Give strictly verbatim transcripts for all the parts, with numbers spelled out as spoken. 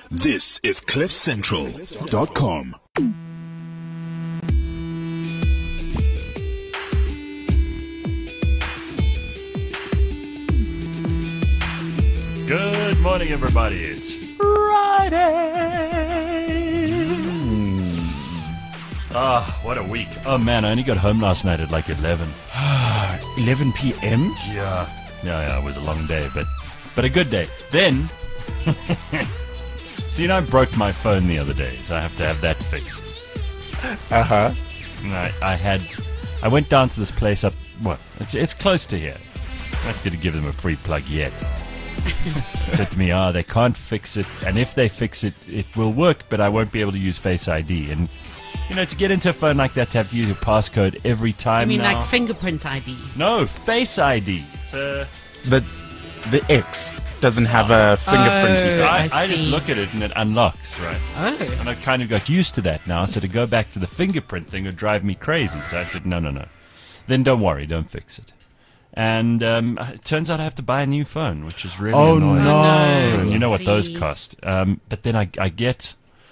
This is cliff central dot com. Good morning, everybody. It's Friday. Ah, what a week. Oh, man, I only got home last night at like eleven. eleven p.m.? Yeah. Yeah, yeah, it was a long day, but but a good day. Then, see, you know, I broke my phone the other day, so I have to have that fixed. Uh-huh. And I, I had, I went down to this place up, well, it's, it's close to here. I'm not going to give them a free plug yet. Said to me, ah, oh, they can't fix it, and if they fix it, it will work, but I won't be able to use Face I D. And, you know, to get into a phone like that, to have to use your passcode every time I mean, now. like fingerprint I D? No, Face I D. It's a... The the X doesn't have a fingerprint Oh. either. I, I I just see. look at it and it unlocks, right? Oh. And I kind of got used to that now, so to go back to the fingerprint thing would drive me crazy. So I said, no, no, no. Then don't worry, don't fix it. And um, it turns out I have to buy a new phone, which is really Oh, annoying. no. And you know what See. those cost. Um, but then I, I get...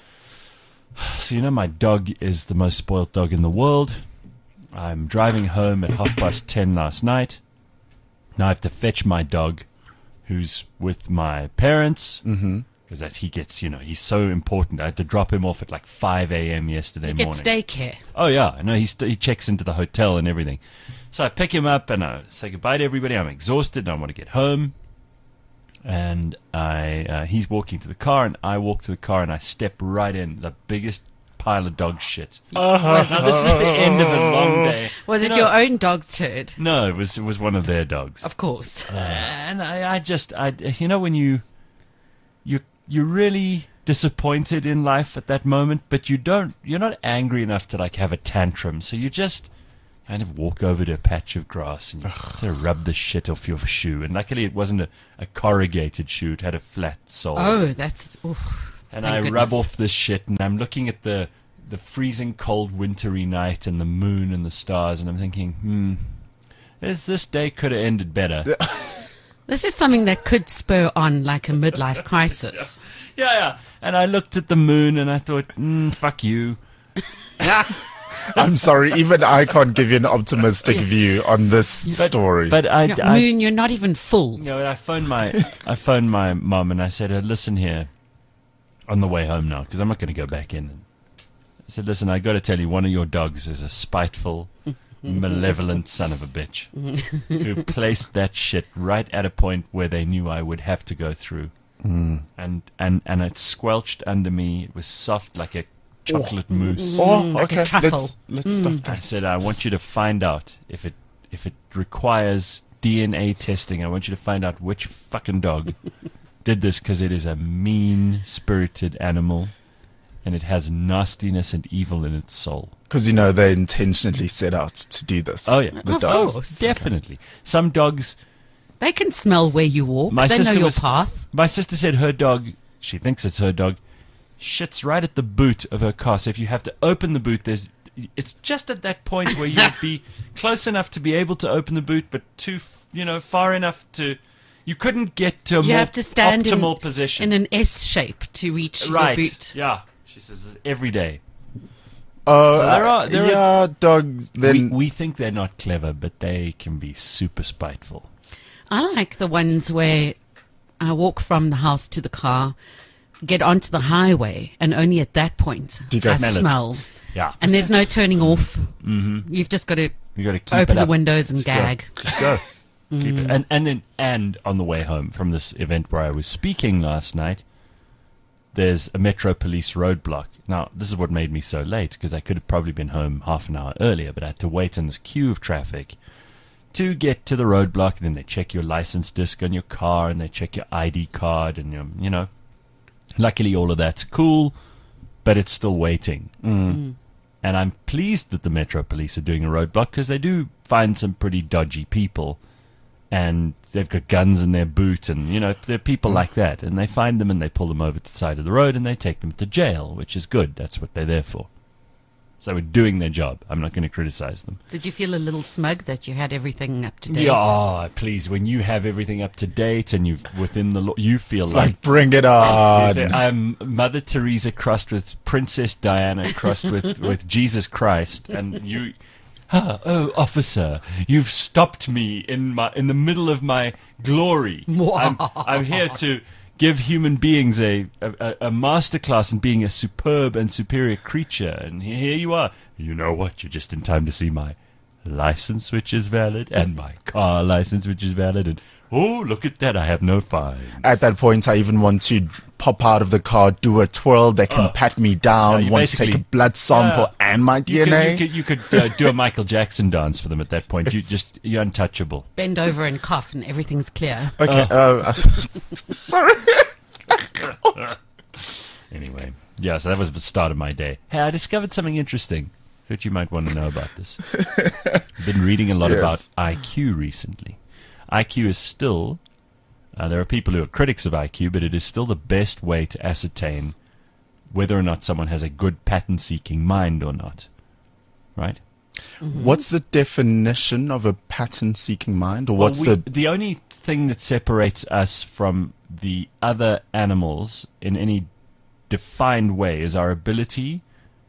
So you know my dog is the most spoilt dog in the world. I'm driving home at half past ten last night. Now I have to fetch my dog, who's with my parents, because mm-hmm. that he gets, you know, he's so important. I had to drop him off at like five a.m. yesterday He morning. gets daycare. Oh, yeah. I know. He, st- he checks into the hotel and everything. So I pick him up and I say goodbye to everybody. I'm exhausted and I want to get home. And I uh, he's walking to the car and I walk to the car and I step right in the biggest pile of dog shit. Was, Now, this is the end of a long day. was You it know- your own dog's turd? No, it was, it was one of their dogs. Of course. And I, I just, I, you know, when you, you, you're really disappointed in life at that moment, but you don't, you're not angry enough to like have a tantrum. So you just kind of walk over to a patch of grass and you sort of rub the shit off your shoe. And luckily it wasn't a, a corrugated shoe; it had a flat sole. Oh, that's... Oof. and thank I goodness. rub off this shit, and I'm looking at the the freezing cold wintry night and the moon and the stars, and I'm thinking, hmm, this this day could have ended better. This is something that could spur on like a midlife crisis. Yeah, yeah. And I looked at the moon and I thought, mm, fuck you. I'm sorry, even I can't give you an optimistic view on this story. But I, Yeah, I moon, you're not even full. you know, I phoned my, I phoned my mum and I said, uh, listen here, on the way home now, because I'm not going to go back in. I said, listen, I got to tell you, one of your dogs is a spiteful, malevolent son of a bitch who placed that shit right at a point where they knew I would have to go through. Mm. And, and, and it squelched under me. It was soft like a chocolate mousse. oh, like a okay. truffle. Let's, let's stop I that. said, I want you to find out if it if it requires D N A testing. I want you to find out which fucking dog did this, because it is a mean-spirited animal, and it has nastiness and evil in its soul. Because, you know, they intentionally set out to do this. Oh, yeah. The Of dogs. course. Definitely. Some dogs... They can smell where you walk. My they know sister your was- path. My sister said her dog, she thinks it's her dog, shits right at the boot of her car. So if you have to open the boot, there's... It's just at that point where you'd be close enough to be able to open the boot, but too, you know, far enough to... You couldn't get to a You more have to stand optimal in, position. in an S shape to reach Right. your boot. Yeah. She says this every day. Oh, So there are- there are- yeah, dogs. Then we, we think they're not clever, but they can be super spiteful. I like the ones where I walk from the house to the car, get onto the highway, and only at that point Do you go I smell it? smell. Yeah. And there's no turning off. Mm-hmm. You've just got to You got to keep open it the up. windows and Just go. gag. Just go. Keep it. And and then and on the way home from this event where I was speaking last night, there's a Metro Police roadblock. Now, this is what made me so late, because I could have probably been home half an hour earlier, but I had to wait in this queue of traffic to get to the roadblock. And then they check your license disc on your car, and they check your I D card, and your, you know, luckily all of that's cool, but it's still waiting. Mm. And I'm pleased that the Metro Police are doing a roadblock, because they do find some pretty dodgy people, and they've got guns in their boot, and, you know, they're people like that, and they find them and they pull them over to the side of the road and they take them to jail, which is good. That's what they're there for. So they were doing their job. I'm not going to criticize them. Did you feel a little smug that you had everything up to date? Yeah, oh, please. When you have everything up to date and you've within the law, you feel It's like, like, bring it on. I'm Mother Teresa crossed with Princess Diana crossed with, with Jesus Christ, and you, ah, oh, officer, you've stopped me in my in the middle of my glory. I'm, I'm here to give human beings a, a, a masterclass in being a superb and superior creature, and here you are. You know what? You're just in time to see my license, which is valid, and my car license, which is valid, and oh, look at that, I have no fines. At that point, I even want to pop out of the car, do a twirl. They can Oh. pat me Yeah, down, you want to take a basically- blood sample Yeah. and my You D N A. could, you could, you could uh, do a Michael Jackson dance for them at that point. You just, you're untouchable. Bend over and cough and everything's clear. Okay. Uh, sorry. Anyway, yeah, so that was the start of my day. Hey, I discovered something interesting. Thought you might want to know about this. I've been reading a lot Yes. about I Q recently. I Q is still, uh, there are people who are critics of I Q, but it is still the best way to ascertain whether or not someone has a good pattern-seeking mind or not. Right? What's the definition of a pattern-seeking mind, or what's Well, we- the? the only thing that separates us from the other animals in any defined way is our ability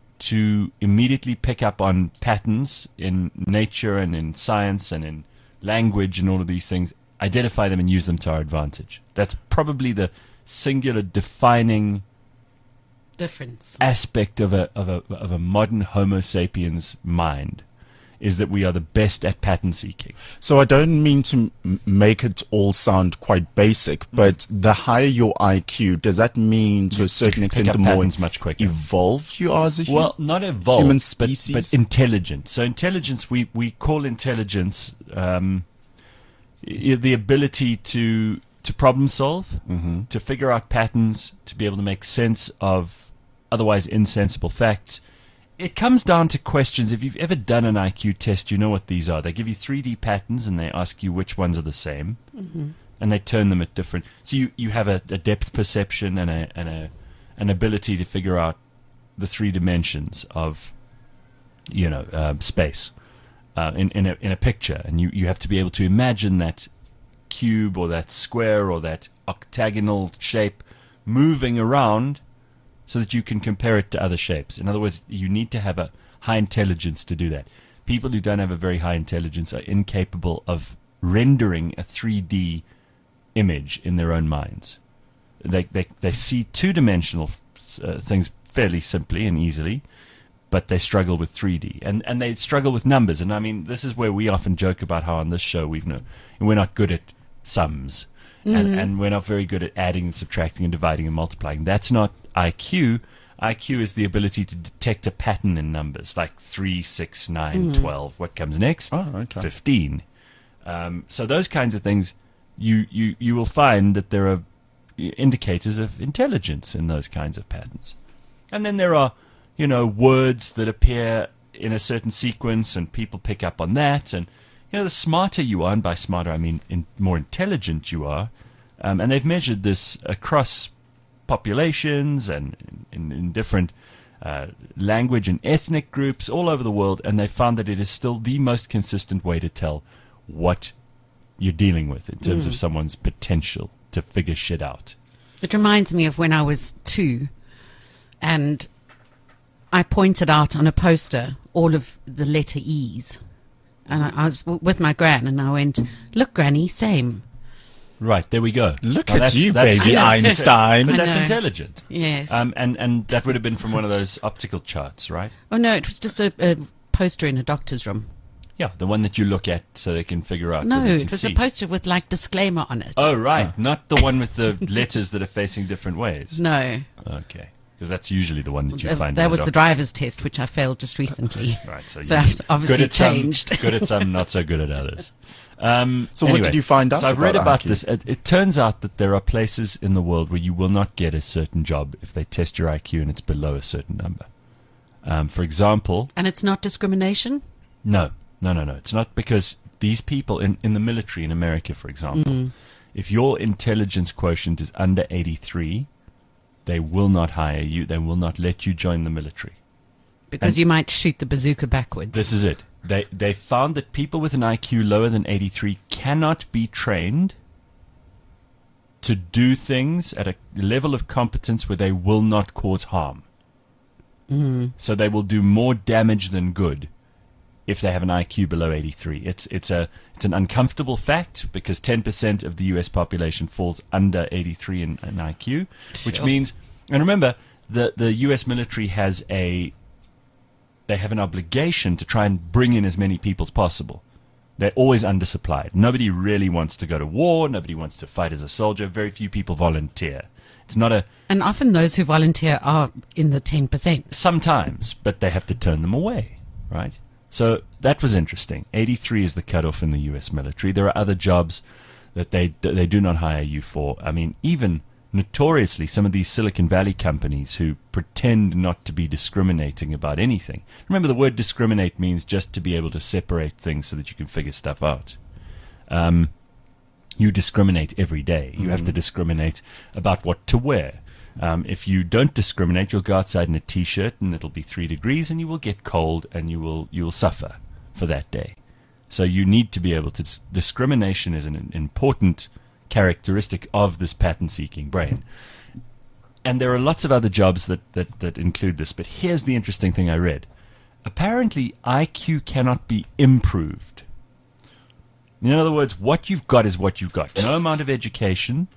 to immediately pick up on patterns in nature and in science and in language and all of these things, identify them and use them to our advantage. That's probably the singular defining Difference. aspect of a of a of a modern Homo sapiens mind, is that we are the best at pattern seeking. So I don't mean to m- make it all sound quite basic, Mm. but the higher your I Q, does that mean to a certain Pick extent up the more patterns much quicker. evolved you are as a human? Well, not evolved, human but, species? but intelligent. So intelligence, we, we call intelligence um, i- the ability to to problem solve, Mm-hmm. to figure out patterns, to be able to make sense of otherwise insensible facts. It comes down to questions. If you've ever done an I Q test, you know what these are. They give you three D patterns and they ask you which ones are the same, and they turn them at different. So you, you have a, a depth perception and a and a an ability to figure out the three dimensions of, you know, uh, space uh, in in a in a picture, and you, you have to be able to imagine that cube or that square or that octagonal shape moving around, so that you can compare it to other shapes. In other words, you need to have a high intelligence to do that. People who don't have a very high intelligence are incapable of rendering a three D image in their own minds. They they they see two-dimensional uh, things fairly simply and easily, but they struggle with three D, and and they struggle with numbers. And I mean, this is where we often joke about how on this show we've no, we're not good at sums, and and we're not very good at adding and subtracting and dividing and multiplying. That's not I Q. I Q is the ability to detect a pattern in numbers, like three, six, nine, twelve. What comes next? Oh, okay. fifteen. Um, so those kinds of things, you, you, you will find that there are indicators of intelligence in those kinds of patterns. And then there are, you know, words that appear in a certain sequence, and people pick up on that. And, you know, the smarter you are, and by smarter I mean in, more intelligent you are, um, and they've measured this across populations and in, in, in different uh, language and ethnic groups all over the world, and they found that it is still the most consistent way to tell what you're dealing with in terms of someone's potential to figure shit out. It reminds me of when I was two and I pointed out on a poster all of the letter E's. And I, I was w- with my gran and I went, "Look, Granny, same." Right, there we go. Look Now, at that's- you, that's- baby I know. Einstein. But I that's know. intelligent. Yes. Um, and, and that would have been from one of those optical charts, right? oh, no, it was just a, a poster in a doctor's room. Yeah, the one that you look at so they can figure out. No, whether you it can was see. a poster with like disclaimer on it. Oh, right, not the one with the letters that are facing different ways. No, Okay, because that's usually the one that you Th- find. that in was the doctor- driver's test, which I failed just recently. Right, so, So you I've obviously good at changed. Some, good at some, not so good at others. Um, So what anyway, did you find out So I've read about about I Q? this. It, it turns out that there are places in the world where you will not get a certain job if they test your I Q and it's below a certain number. Um, for example, And it's not discrimination? no, no, no, no. It's not, because these people in, in the military in America, for example, if your intelligence quotient is under eighty-three, they will not hire you. They will not let you join the military. Because And- you might shoot the bazooka backwards. This is it. They they found that people with an I Q lower than eighty-three cannot be trained to do things at a level of competence where they will not cause harm. Mm. So they will do more damage than good if they have an I Q below eighty-three. It's it's a it's an uncomfortable fact because ten percent of the U S population falls under eighty-three in, in I Q, which Sure. means, and remember, the the U S military has a they have an obligation to try and bring in as many people as possible. They're always undersupplied. Nobody really wants to go to war. Nobody wants to fight as a soldier. Very few people volunteer. It's not a And often those who volunteer are in the ten percent. sometimes, but they have to turn them away, right? So that was interesting. eighty-three is the cutoff in the U S military. There are other jobs that they they do not hire you for. I mean, even notoriously, some of these Silicon Valley companies who pretend not to be discriminating about anything. Remember, the word discriminate means just to be able to separate things so that you can figure stuff out. Um, you discriminate every day. You have to discriminate about what to wear. Um, if you don't discriminate, you'll go outside in a T-shirt and it'll be three degrees and you will get cold and you will you will suffer for that day. So you need to be able to. Dis- discrimination is an important characteristic of this pattern-seeking brain. And there are lots of other jobs that, that, that include this. But here's the interesting thing I read. Apparently, I Q cannot be improved. In other words, what you've got is what you've got. No amount of education,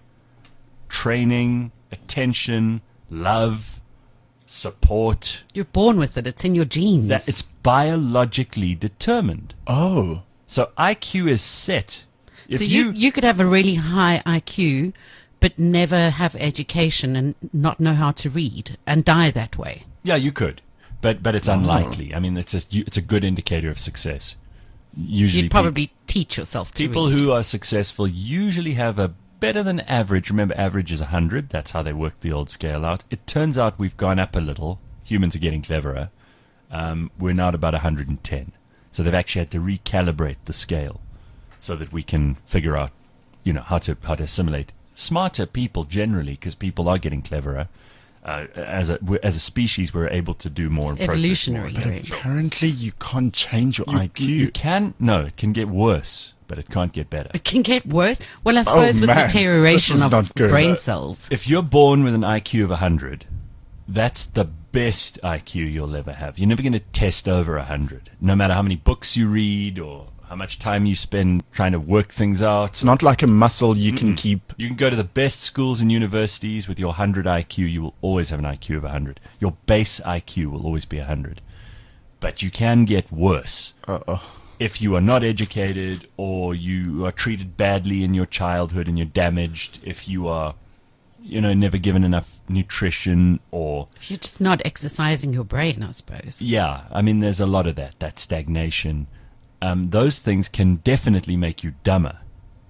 training, attention, love, support. You're born with it. It's in your genes. That it's biologically determined. Oh. So I Q is set. If so you, you could have a really high I Q, but never have education and not know how to read and die that way. Yeah, you could, but but it's unlikely. I mean, it's a it's a good indicator of success. Usually, You'd probably teach yourself to people, read. people who are successful usually have a better than average. Remember, average is one hundred. That's how they work the old scale out. It turns out we've gone up a little. Humans are getting cleverer. Um, we're now at about one hundred ten. So they've actually had to recalibrate the scale so that we can figure out, you know, how to how to assimilate smarter people generally, because people are getting cleverer. Uh, as a we're- as a species, we're able to do more It's and process more. evolutionary. But really. apparently you can't change your I Q. You can no, it can get worse, but it can't get better. It can get worse. Well, I suppose with man. deterioration This is of not good. brain So- cells. If you're born with an I Q of one hundred, that's the best I Q you'll ever have. You're never going to test over one hundred, no matter how many books you read or how much time you spend trying to work things out. It's not like a muscle you can keep. You can go to the best schools and universities with your one hundred I Q. You will always have an I Q of one hundred. Your base I Q will always be one hundred. But you can get worse Uh-oh. if you are not educated or you are treated badly in your childhood and you're damaged, if you are, you know, never given enough nutrition or... You're just not exercising your brain, I suppose. Yeah, I mean, there's a lot of that, that stagnation. Um, those things can definitely make you dumber,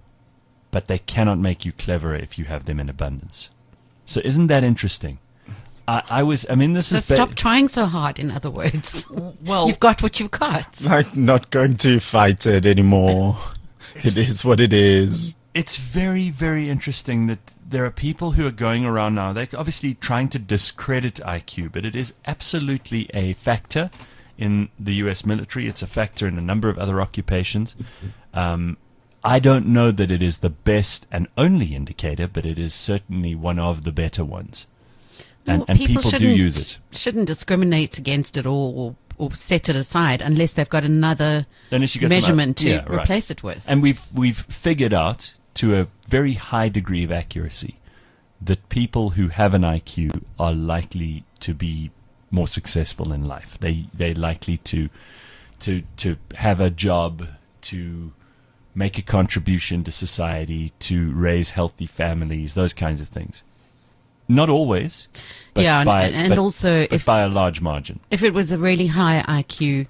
but they cannot make you cleverer if you have them in abundance. So isn't that interesting? I, I was, I mean, this So is... ba- stop trying so hard, in other words. Well- You've got what you've got. Like, not going to fight it anymore. It is what it is. It's very, very interesting that there are people who are going around now. They're obviously trying to discredit I Q, but it is absolutely a factor in the U S military. It's a factor in a number of other occupations. Um, I don't know that it is the best and only indicator, but it is certainly one of the better ones. And, Well, and people, do shouldn't- use it. Shouldn't discriminate against it or, or, or set it aside unless they've got another Unless you get some measurement other- to yeah, right. replace it with. And we've we've figured out to a very high degree of accuracy that people who have an I Q are likely to be more successful in life. They they're likely to to to have a job, to make a contribution to society, to raise healthy families, those kinds of things. Not always, but Yeah, and- by, and- and but- also but if- by a large margin. If it was a really high I Q,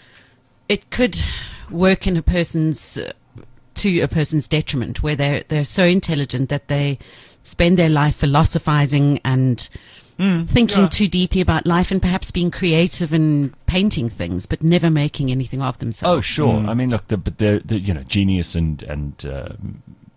it could work in a person's uh, to a person's detriment, where they're they're so intelligent that they spend their life philosophizing and thinking yeah. too deeply about life, and perhaps being creative and painting things, but never making anything of themselves. Oh, sure. I mean, look, the, but they're, they're, you know, genius and and uh,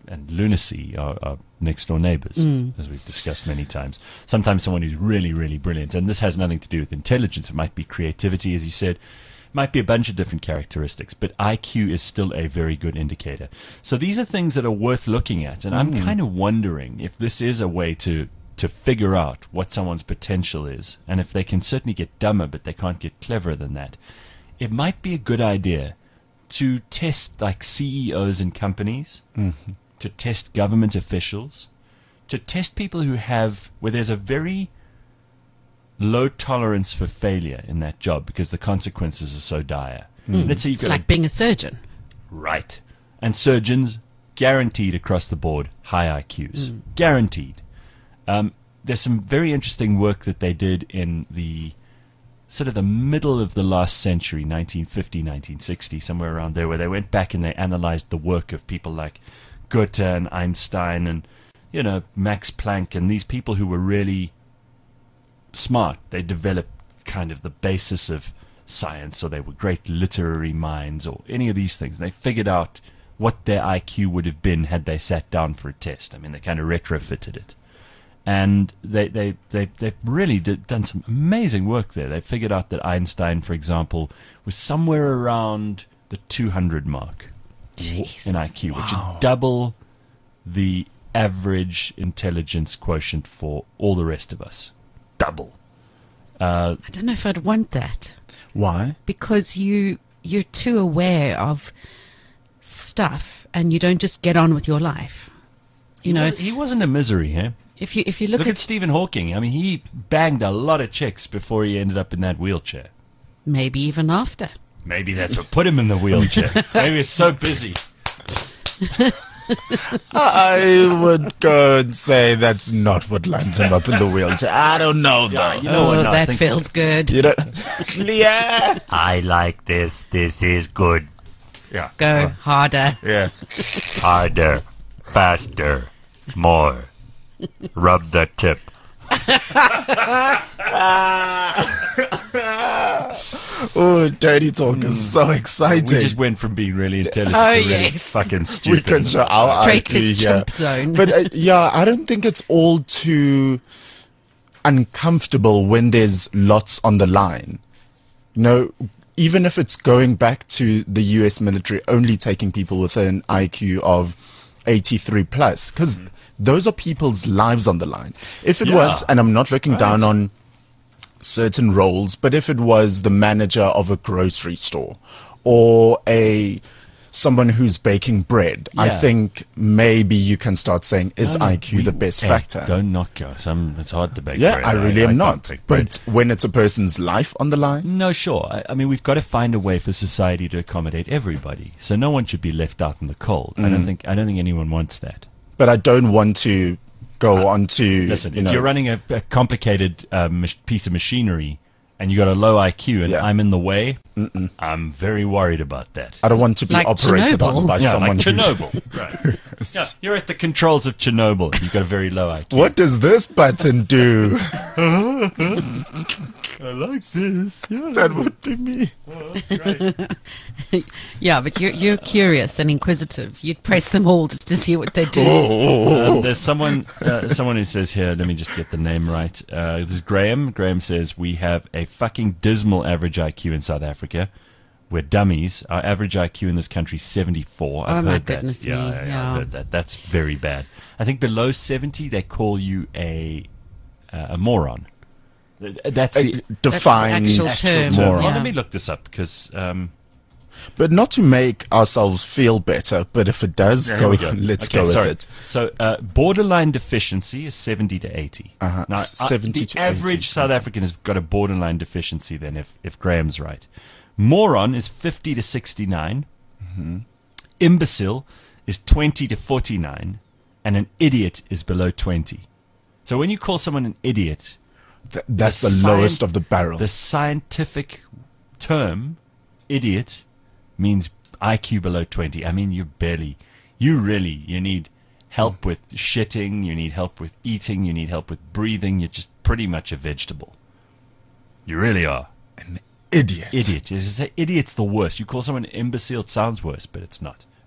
and lunacy are, are next door neighbors, as we've discussed many times. Sometimes someone who's really, really brilliant, and this has nothing to do with intelligence. It might be creativity, as you said. It might be a bunch of different characteristics, but I Q is still a very good indicator. So these are things that are worth looking at, and I'm kind of wondering if this is a way to to figure out what someone's potential is, and if they can certainly get dumber, but they can't get cleverer than that. It might be a good idea to test like C E Os in companies, mm-hmm. to test government officials, to test people who have, where there's a very low tolerance for failure in that job because the consequences are so dire. Mm. Let's say you've It's got like a, being a surgeon. right. And surgeons, guaranteed across the board, high I Qs. Mm. Guaranteed. Um, there's some very interesting work that they did in the sort of the middle of the last century, nineteen fifty, nineteen sixty, somewhere around there, where they went back and they analyzed the work of people like Goethe and Einstein and, you know, Max Planck and these people who were really smart. They developed kind of the basis of science, or they were great literary minds, or any of these things. They figured out what their I Q would have been had they sat down for a test. I mean, they kind of retrofitted it. And they, they, they, they've really did, done some amazing work there. They figured out that Einstein, for example, was somewhere around the two hundred mark Jeez. in I Q, which is double the average intelligence quotient for all the rest of us. Double. Uh, I don't know if I'd want that. Why? Because you, you're too aware of stuff and you don't just get on with your life. You he know, was, he wasn't a misery, eh? if you if you look, Look at, at Stephen Hawking. I mean, he banged a lot of chicks before he ended up in that wheelchair. maybe even after. Maybe that's what put him in the wheelchair. Maybe he's so busy. I would go and say that's not what landed him up in the wheelchair. I don't know, though. Yeah, you know Oh, what? No, I that think- feels good. You know, yeah. I like this. This is good. Yeah. Go harder. Yeah. Harder. Faster. More. Rub the tip. Oh, dirty talk is so We exciting. just went from being really intelligent Oh, to really yes. fucking We stupid. can show our Straight to I Q here. chimp zone. But uh, yeah, I don't think it's all too uncomfortable when there's lots on the line. You know, even if it's going back to the U S military only taking people with an I Q of eighty-three plus, because those are people's lives on the line. If it Yeah. was, and I'm not looking Right. down on certain roles, but if it was the manager of a grocery store or a someone who's baking bread, I Yeah. think maybe you can start saying, is No, no, I Q we- the best hey, factor? Don't knock us. I'm, it's hard to bake Yeah, bread. I really am can't not. bake bread. But when it's a person's life on the line, No, sure. I, I mean, we've got to find a way for society to accommodate everybody. So no one should be left out in the cold. I Mm. don't think. I don't think anyone wants that. but I don't want to go on to, Listen, you if know, you're running a, a complicated uh, mach- piece of machinery and you got a low I Q and Yeah. I'm in the way, I'm very worried about that. I don't want to be Like operated on Chernobyl. by Yeah, someone like who- Chernobyl. Right. Yeah, you're at the controls of Chernobyl and you've got a very low I Q. What does this button do? I like this. Yeah. That would be me. Yeah, but you're you're curious and inquisitive. You'd press them all just to see what they do. Oh. Um, there's someone, uh, someone who says here. Let me just get the name right. Uh, this is Graham. Graham says we have a fucking dismal average I Q in South Africa. We're dummies. Our average I Q in this country is seventy-four. I've Oh, my heard that. goodness yeah, me, yeah, yeah. I've heard that. That's very bad. I think below seventy, they call you a uh, a moron. Th- That's the Defined actual term, Well, moron. yeah. let me look this up because um, But not to make ourselves feel better, but if it does, Yeah, go, here we go. let's Okay, go with sorry. it. So, uh, borderline deficiency is seventy to eighty. Uh-huh, Now, s- uh, seventy the to average eighty. South African has got a borderline deficiency then, if, if Graham's right. Moron is fifty to sixty-nine. Mm-hmm. Imbecile is twenty to forty-nine. And an idiot is below twenty. So when you call someone an idiot, Th- that's the, scien- lowest of the barrel. the scientific term, idiot, means I Q below twenty. I mean, you barely, you really, you need help with shitting, you need help with eating, you need help with breathing. You're just pretty much a vegetable. You really are. Idiot. Idiot. Is it- Idiot's the worst. You call someone an imbecile, it sounds worse, but it's not.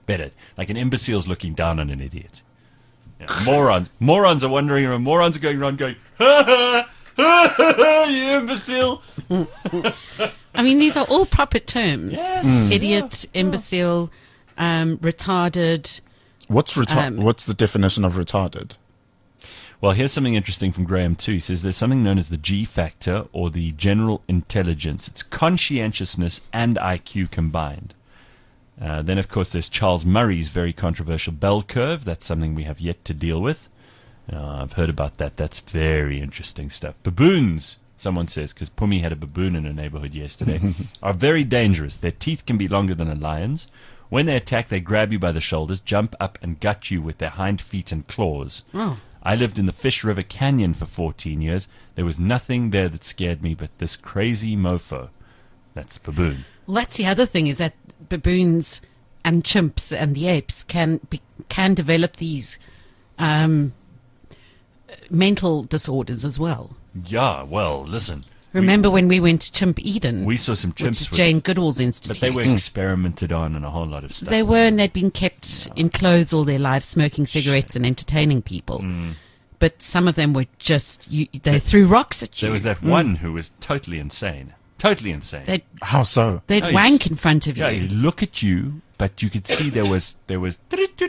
better. Like an imbecile's looking down on an idiot. Yeah, morons. Morons are wandering around. Morons are going around going, ha ha, ha ha, ha you imbecile. I mean, these are all proper terms. Yes. Mm. Idiot, imbecile, um, retarded. What's reta- Um, What's the definition of retarded? Well, here's something interesting from Graham, too. He says there's something known as the G factor, or the general intelligence. It's conscientiousness and I Q combined. Uh, then, of course, there's Charles Murray's very controversial bell curve. That's something we have yet to deal with. Uh, I've heard about that. That's very interesting stuff. Baboons, someone says, because Pumi had a baboon in her neighborhood yesterday, are very dangerous. Their teeth can be longer than a lion's. When they attack, they grab you by the shoulders, jump up, and gut you with their hind feet and claws. Oh. I lived in the Fish River Canyon for fourteen years. There was nothing there that scared me but this crazy mofo. That's the baboon. Well, that's the other thing, is that baboons and chimps and the apes can be, can develop these um, mental disorders as well. Yeah, well, listen. Remember when we went to Chimp Eden? We saw some which is chimps with, Jane Goodall's Institute. but they were experimented on and a whole lot of stuff. They were, and they'd been kept in clothes all their lives, smoking cigarettes and entertaining people. Mm. But some of them were just, you, they threw rocks at you. There was that one who was totally insane. Totally insane. They'd, How so? they'd Oh, wank he's- in front of yeah, you. he'd look at you, but you could see there was there was.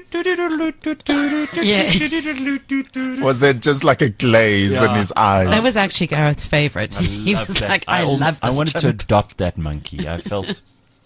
Was there just like a glaze in Yeah. his eyes? That was actually Gareth's favourite. He Loved was that. like, I, al- love this I wanted to chimp. adopt that monkey. I felt,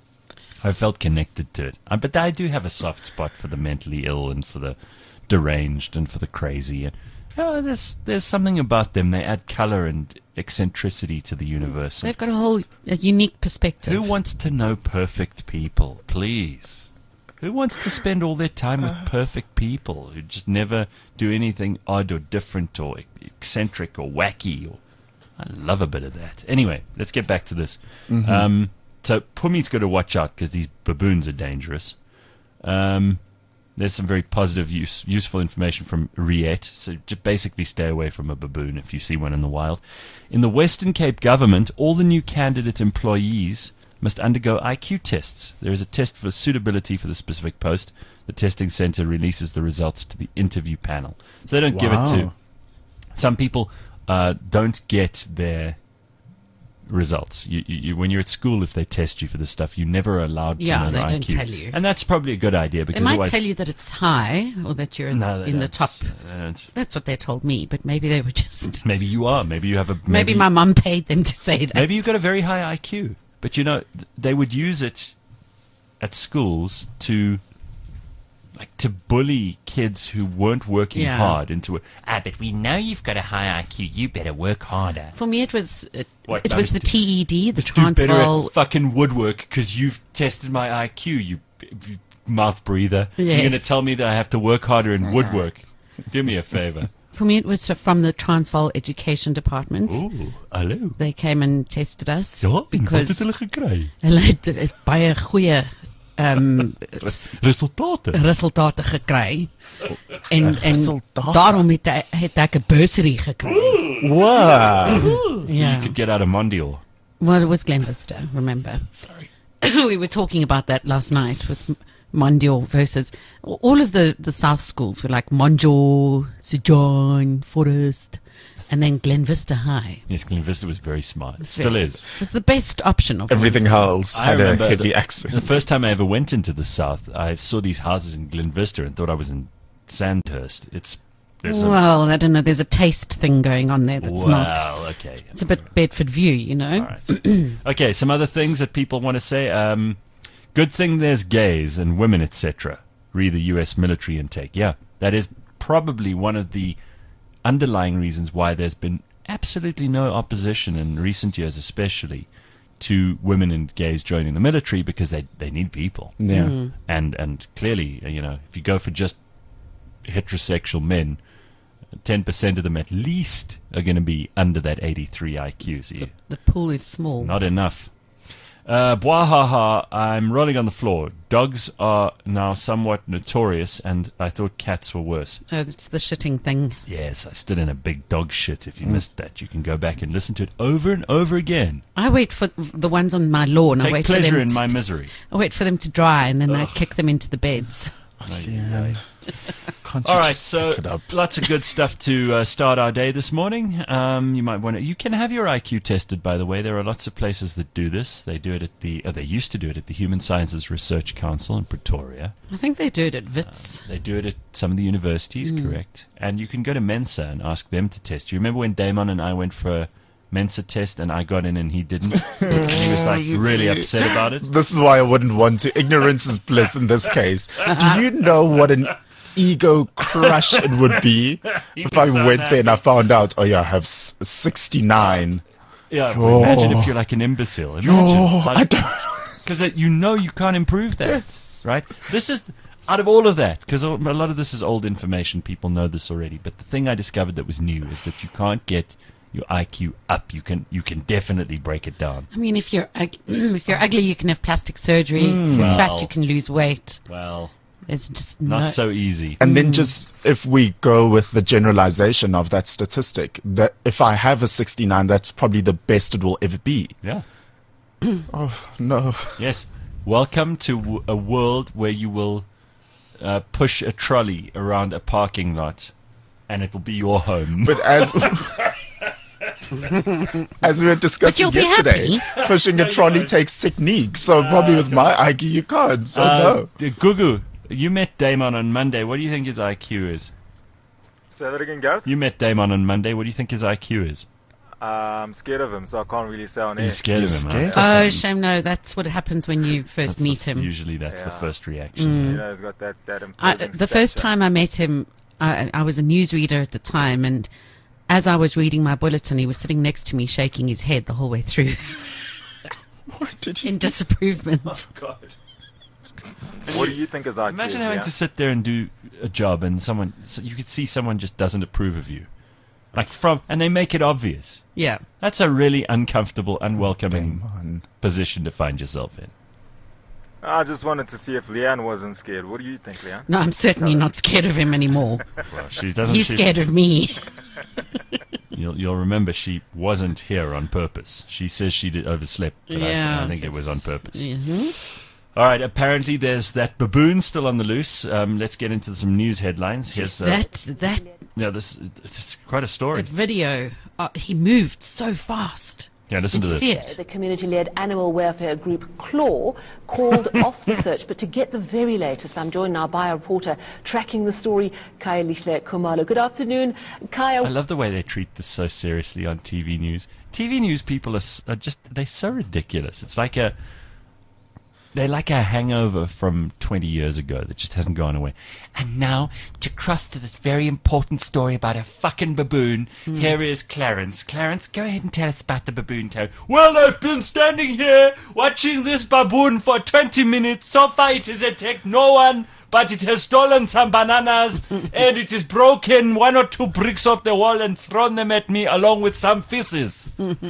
I felt connected to it. Uh, but I do have a soft spot for the mentally ill and for the deranged and for the crazy. And oh, there's there's something about them. They add color and eccentricity to the universe. And They've got a whole a unique perspective. who wants to know perfect people? Please. Who wants to spend all their time with perfect people who just never do anything odd or different or eccentric or wacky? Or I love a bit of that. Anyway, let's get back to this. Um, so Pumi's got to watch out because these baboons are dangerous. Um, there's some very positive, use, useful information from Riet. So just basically stay away from a baboon if you see one in the wild. In the Western Cape government, all the new candidate employees must undergo I Q tests. There is a test for suitability for the specific post. The testing center releases the results to the interview panel. So they don't give it to... Wow. Some people uh, don't get their results. You, you, you, when you're at school, if they test you for this stuff, you're never allowed to Yeah, know they your don't I Q. tell you. And that's probably a good idea They because might otherwise... tell you that it's high or that you're in, no, they in the don't. top. They don't. That's what they told me, but maybe they were just... Maybe you are. Maybe you have a... Maybe, my mum paid them to say that. Maybe you've got a very high I Q. But, you know, th- they would use it at schools to, like, to bully kids who weren't working Yeah. hard into it. Ah, but we know you've got a high I Q. You better work harder. For me, it was it, What, it I was was the T E D, the Do better Transvaal. at fucking woodwork because you've tested my I Q, you, you mouth breather. You're Yes. going to tell me that I have to work harder in woodwork. Do me a favor. For me, it was from the Transvaal Education Department. Ooh, hallo. They came and tested us Ja, en wat het because hulle gekry? hulle het uh, baie goeie um, Res- Resultate. resultate gekry. En, en Resultate. daarom het, hy- het ek 'n bursary gekry. Wow. Yeah. You could get out of Mondial. Well, it was Glen Vista, remember? Sorry. We were talking about that last night with M- Mondial versus all of the, the South schools were like Mondial, Sir John, Forest, and then Glen Vista High. Yes, Glen Vista was very smart. Still is. It was the best option of Everything else I had a remember heavy the, accent. the first time I ever went into the South, I saw these houses in Glen Vista and thought I was in Sandhurst. It's there's a, Well, I don't know. There's a taste thing going on there that's not. well, okay. It's a bit Bedford View, you know. All right. Okay, some other things that people want to say. Um, good thing there's gays and women, et cetera. Read the U S military intake. Yeah, that is probably one of the underlying reasons why there's been absolutely no opposition in recent years, especially to women and gays joining the military because they, they need people. Yeah. And and clearly, uh, you know, if you go for just heterosexual men, ten percent of them at least are going to be under that eighty-three I Q. So you, The pool is small. not enough. Uh, Bwahaha, I'm rolling on the floor. Dogs are now somewhat notorious, and I thought cats were worse. Oh, it's the shitting thing. Yes, I stood in a big dog shit. If you missed that, you can go back and listen to it over and over again. I wait for the ones on my lawn. I Take wait for pleasure them in to, my misery. I wait for them to dry, and then I kick them into the beds. Yeah. Can't you All right, just so pick it up? lots of good stuff to uh, start our day this morning. Um, you might want to. You can have your I Q tested, by the way. There are lots of places that do this. They do it at the. Oh, they used to do it at the Human Sciences Research Council in Pretoria. I think they do it at Wits. They do it at some of the universities, correct? And you can go to Mensa and ask them to test you. Remember when Damon and I went for a Mensa test and I got in and he didn't? And he was like You really see. upset about it. This is why I wouldn't want to. Ignorance is bliss in this case. Do you know what an ego crush it would be He if was I so went there and I happy. found out, oh yeah, I have s- sixty-nine. Yeah, well, imagine Oh. if you're like an imbecile. Oh, Imagine, I like, don't. because you know you can't improve that, Yes. right? This is out of all of that, because a lot of this is old information. People know this already. But the thing I discovered that was new is that you can't get your I Q up. You can you can definitely break it down. I mean, if you're ug- if you're ugly, you can have plastic surgery. If you're Well. fat, you can lose weight. Well, It's just not no. so easy. And then just if we go with the generalization of that statistic, that if I have a sixty-nine, that's probably the best it will ever be. Yeah. Oh no. Yes. Welcome to w- a world where you will uh, push a trolley around a parking lot, and it will be your home. But as as we were discussing you'll be yesterday, happy. pushing a trolley takes technique. So probably with my I Q, you can't. So Uh, no. d- Gugu, you met Damon on Monday. What do you think his I Q is? Say that again, Gav. You met Damon on Monday. What do you think his I Q is? Uh, I'm scared of him, so I can't really say on air. You're scared You're of him, scared? huh? Oh, shame no. That's what happens when you first That's meet the- him. Usually that's the Yeah. first reaction. You know, he's got that that I, imposing the first stature. time I met him, I, I was a newsreader at the time, and as I was reading my bulletin, he was sitting next to me, shaking his head the whole way through What did he? in disapproval. God. What do you think is I Q? Imagine is, having yeah? to sit there and do a job, and someone so you could see someone just doesn't approve of you, like from, and they make it obvious. Yeah. That's a really uncomfortable, unwelcoming Man. position to find yourself in. I just wanted to see if Leanne wasn't scared. What do you think, Leanne? No, I'm certainly not scared of him anymore. Well, she doesn't. He's she, scared of me. You'll, you'll remember she wasn't here on purpose. She says she did overslept, but Yeah, I, I think it was on purpose. Mhm. All right. Apparently, there's that baboon still on the loose. Um, let's get into some news headlines. Here's uh, That that yeah, this it's quite a story. that video. Uh, he moved so fast. Yeah, listen Did to you this. see it? The community-led animal welfare group Claw called off the search. But to get the very latest, I'm joined now by a reporter tracking the story, Kaya Lihle Kumalo. Good afternoon, Kaya. I love the way they treat this so seriously on T V news. T V news people are, s- are just, they're so ridiculous. It's like a, they're like a hangover from twenty years ago that just hasn't gone away. And now, to cross to this very important story about a fucking baboon, here is Clarence. Clarence, go ahead and tell us about the baboon town. Well, I've been standing here watching this baboon for twenty minutes. So far it has attacked no one, but it has stolen some bananas and it has broken one or two bricks off the wall and thrown them at me along with some feces.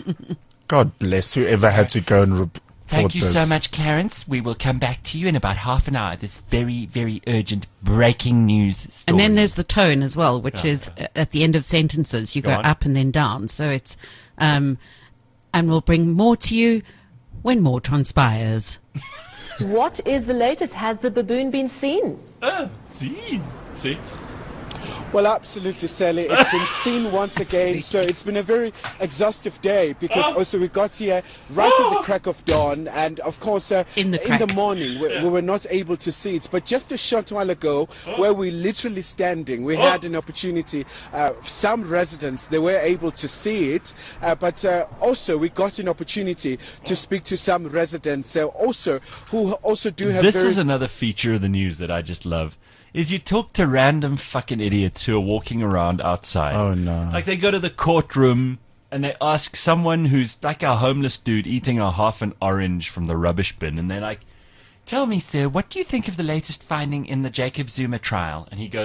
God bless whoever had to go and report Thank you this. so much, Clarence. We will come back to you in about half an hour. This very, very urgent breaking news story. And then there's the tone as well, which is uh, at the end of sentences, you Go go, on. up and then down. So it's, um, and we'll bring more to you when more transpires. What is the latest? Has the baboon been seen? Ah, see, see. Well, absolutely, Sally. It's been seen once again. So it's been a very exhaustive day because also we got here right at the crack of dawn. And of course, uh, In the in the crack. morning, we, we were not able to see it. But just a short while ago, where we literally standing, we had an opportunity. Uh, some residents, they were able to see it. Uh, but uh, also, we got an opportunity to speak to some residents uh, also who also do have This very is another feature of the news that I just love. Is you talk to random fucking idiots who are walking around outside. Oh, no. Like they go to the courtroom and they ask someone who's like a homeless dude eating a half an orange from the rubbish bin, and they're like, "Tell me, sir, what do you think of the latest finding in the Jacob Zuma trial?" And he goes,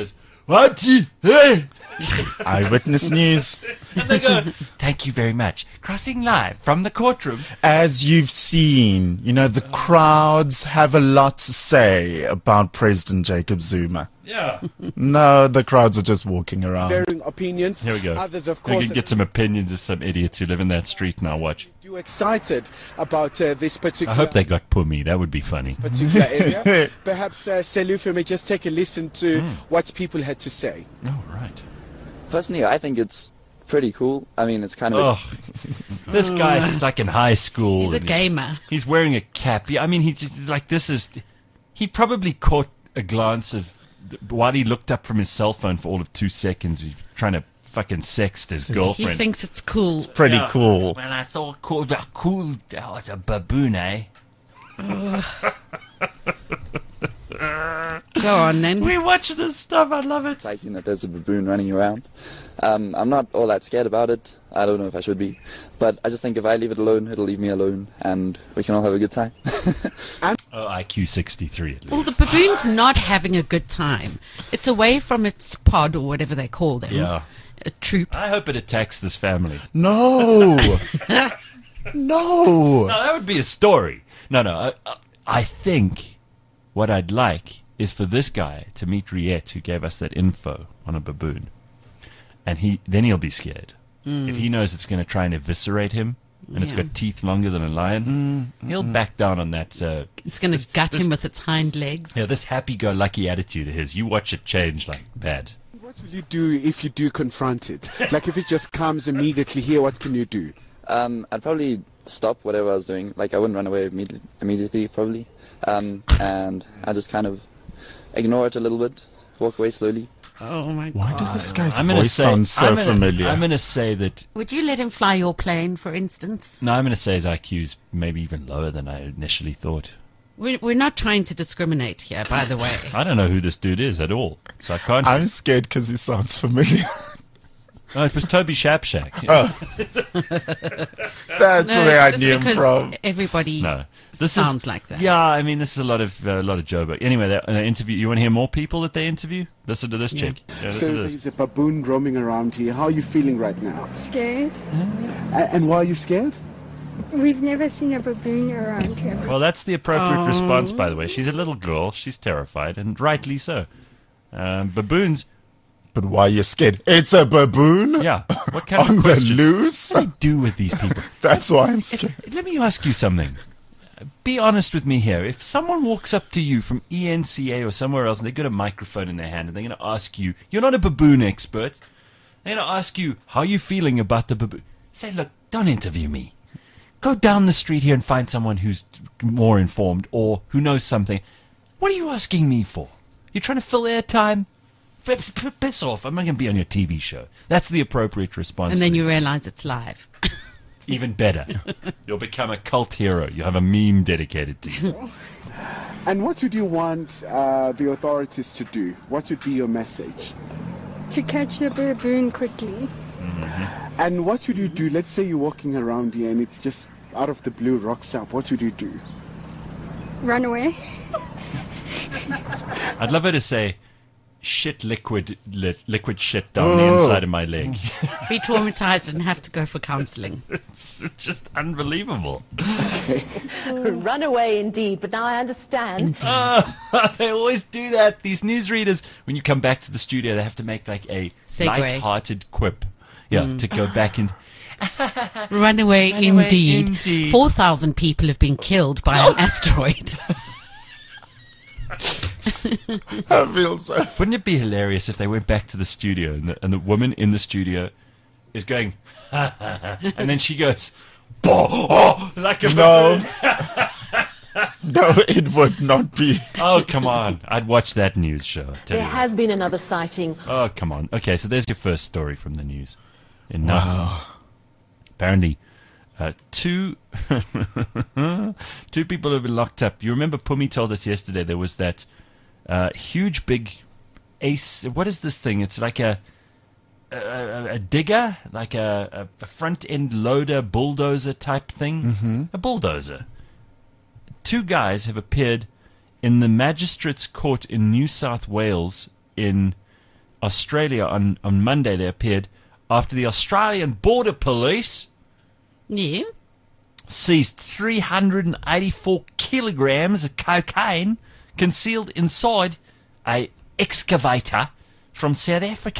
what? Hey! Eyewitness News. And they go, thank you very much. Crossing live from the courtroom. As you've seen, you know, the crowds have a lot to say about President Jacob Zuma. Yeah. No, the crowds are just walking around. Varying opinions. Here we go. Others, of We course, can get some opinions of some idiots who live in that street now. Watch. are excited about uh, this particular. I hope they got Pumi. That would be funny. particular area. Perhaps uh, Selufa may just take a listen to Hmm. what people had to say. Oh, right. Personally, I think it's pretty cool. I mean, it's kind of Oh, this guy's like in high school. He's a and gamer. He's wearing a cap. Yeah, I mean, he's just like, this is. He probably caught a glance of. While he looked up from his cell phone for all of two seconds, he's trying to fucking sext his He girlfriend. thinks it's cool. Pretty Yeah. cool. When I thought cool, cool, oh, it's a baboon, eh? Go on then. We watch this stuff. I love it. exciting that there's a baboon running around. Um, I'm not all that scared about it. I don't know if I should be. But I just think if I leave it alone, it'll leave me alone, and we can all have a good time. Oh, I Q sixty-three at least. Well, the baboon's not having a good time. It's away from its pod or whatever they call them. Yeah. A troop. I hope it attacks this family. No. No. No, that would be a story. No, no. I, I- I think what I'd like is for this guy to meet Riet, who gave us that info on a baboon, and he then he'll be scared if he knows it's going to try and eviscerate him, and it's Yeah. got teeth longer than a lion. He'll back down on that. Uh, It's going to gut him with its hind legs. yeah, this happy-go-lucky attitude of his. You watch it change like bad. What will you do if you do confront it? Like if it just comes immediately here, what can you do? um, I'd probably stop whatever I was doing. Like, I wouldn't run away immediately, immediately probably. Um, and I just kind of ignore it a little bit, walk away slowly. Oh my Why god. does this guy's I'm gonna voice say, sound so I'm gonna, familiar? I'm going to say that. Would you let him fly your plane, for instance? No, I'm going to say his I Q's maybe even lower than I initially thought. We're, we're not trying to discriminate here, by the way. I don't know who this dude is at all, so I can't. I'm scared because he sounds familiar. No, it was Toby Shapshak. That's No, where I it's just knew him because from. everybody No, this sounds is, like that. Yeah, I mean, this is a lot of uh, a lot of Joburg. Anyway, that uh, interview. You want to hear more people that they interview? Listen to this chick. Yeah, listen So to this. there's a baboon roaming around here. How are you feeling right now? Scared? A- and why are you scared? We've never seen a baboon around here. Well, that's the appropriate response, by the way. She's a little girl. She's terrified, and rightly so. Um, baboons. But why are you scared? It's a baboon? Yeah. What kind On of the question? loose? What do they do with these people? That's why I'm scared. Let me ask you something. Be honest with me here. If someone walks up to you from E N C A or somewhere else and they've got a microphone in their hand and they're going to ask you, you're not a baboon expert, they're going to ask you, how are you feeling about the baboon? Say, look, don't interview me. Go down the street here and find someone who's more informed or who knows something. What are you asking me for? You're trying to fill airtime? F- f- Piss off. I'm not going to be on your T V show. That's the appropriate response. And then to you these. realize it's live. Even better. You'll become a cult hero. You have a meme dedicated to you. And what would you want uh, the authorities to do? What would be your message? To catch the baboon quickly. And what would you do? Let's say you're walking around here and it's just out of the blue rocks up. What would you do? Run away. I'd love her to say, shit liquid, li- liquid shit down the Oh. inside of my leg. Be traumatized and have to go for counseling. It's just unbelievable. Runaway indeed, but now I understand. They always do that. These newsreaders, when you come back to the studio, they have to make like a Segue. light-hearted quip. Yeah, to go back and Runaway, indeed. indeed. four thousand people have been killed by an asteroid. I feel so. Wouldn't it be hilarious if they went back to the studio and the, and the woman in the studio is going, and then she goes, "Bah, oh," like a No. baboon. No, it would not be. Oh, come on. I'd watch that news show. I tell There you what. has been another sighting. Oh, come on. Okay, so there's your first story from the news. Enough. Apparently, uh, two two people have been locked up. You remember Pumi told us yesterday there was that uh, huge, big ace. What is this thing? It's like a a, a, a digger, like a, a front end loader bulldozer type thing. Mm-hmm. A bulldozer. Two guys have appeared in the magistrates' court in New South Wales in Australia on, on Monday. They appeared after the Australian Border Police Yeah. seized three hundred eighty-four kilograms of cocaine concealed inside a excavator from South Africa.